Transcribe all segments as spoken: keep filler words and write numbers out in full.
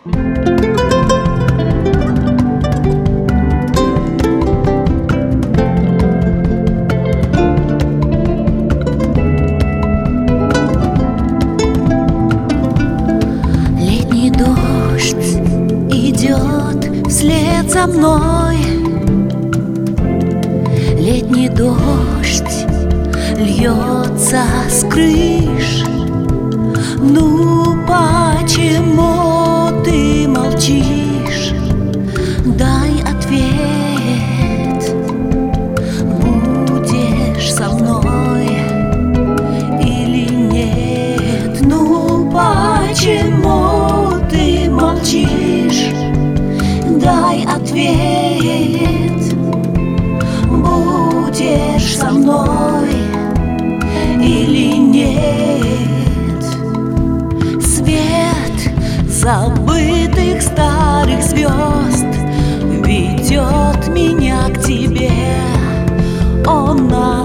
Летний дождь идет вслед за мной. Летний дождь льется с крыш. Ну почему ты молчишь? Дай ответ. Будешь со мной или нет? Ну почему ты молчишь? Дай ответ. Будешь со мной или нет? Свет забытых старых звезд ведет меня к тебе. О,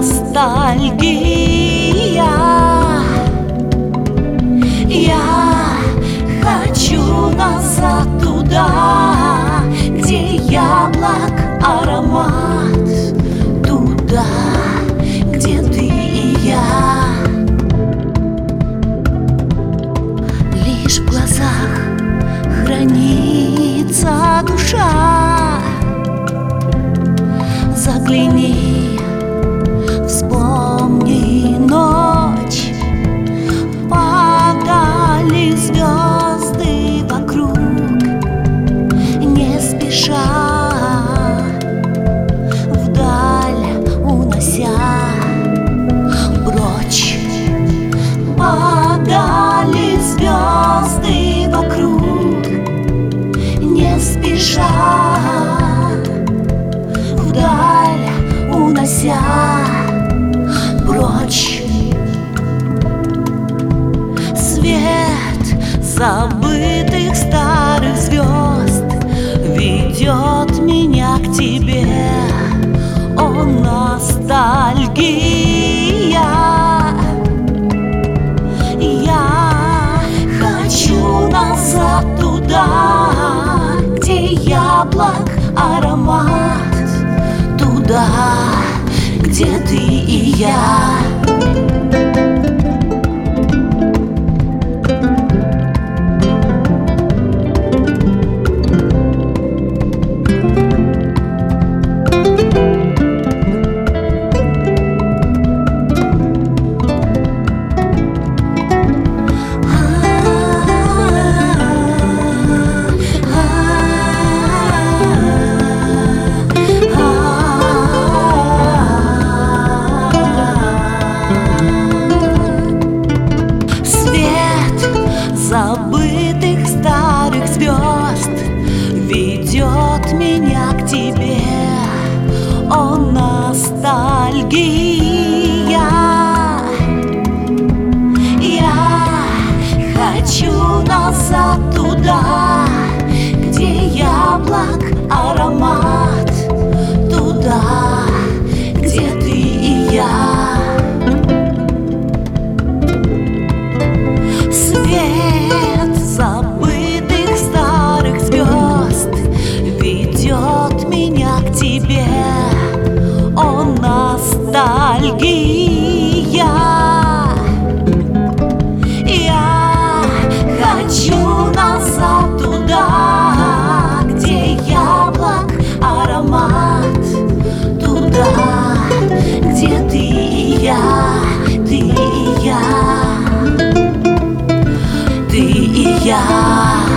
ностальгия! Я хочу назад туда, где яблок аромат, туда, где ты и я. Лишь в глазах хранится душа. Загляни, вспомни ночь. Падали звезды вокруг, не спеша, вдаль унося прочь. Падали звезды вокруг, не спеша, вдаль унося прочь. Свет забытых старых звезд ведет меня к тебе. О, ностальгия! Я хочу назад туда, где яблок аромат, туда, где ты и я. Забытых старых звезд ведет меня к тебе. О, ностальгия! Я хочу назад туда, где яблок аромат, туда, где ты и я. Свет забытых старых звезд ведет меня к тебе. О, ностальгия! Я хочу назад туда, где яблок аромат, туда, где ты и я, ты и я. Ты и я.